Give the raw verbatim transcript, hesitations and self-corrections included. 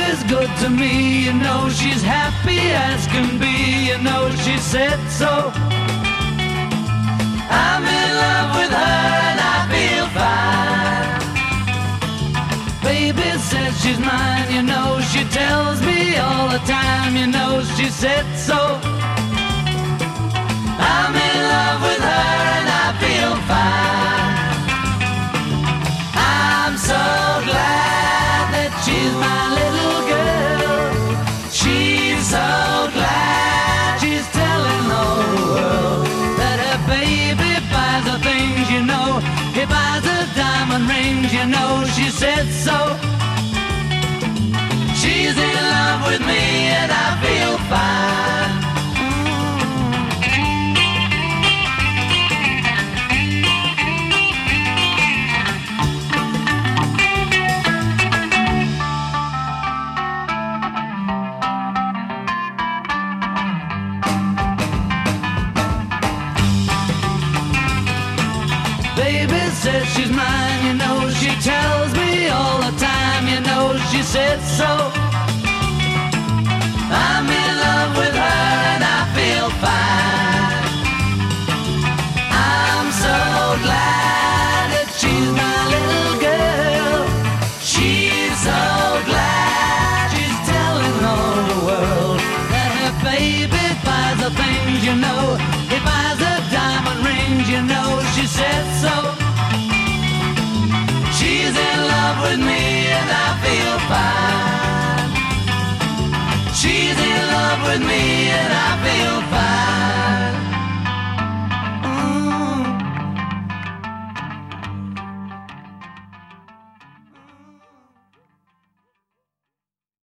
Baby's good to me, you know she's happy as can be, you know she said so. I'm in love with her and I feel fine. Baby says she's mine, you know she tells me all the time, you know she said so. I'm in love with her and I feel fine. I'm so glad that she's my little girl. She's so glad she's telling the whole world that her baby buys her things, you know. He buys her diamond rings, you know she said so. She's in love with me and I feel fine. Baby says she's mine, you know she tells me all the time, you know she said so. I'm in love with her and I feel fine. I'm so glad that she's my little girl. She's so glad she's telling all the world that her baby buys the things, you know. He buys her diamond rings, you know she said so. She's in love with me and I feel fine. She's in love with me and I feel fine.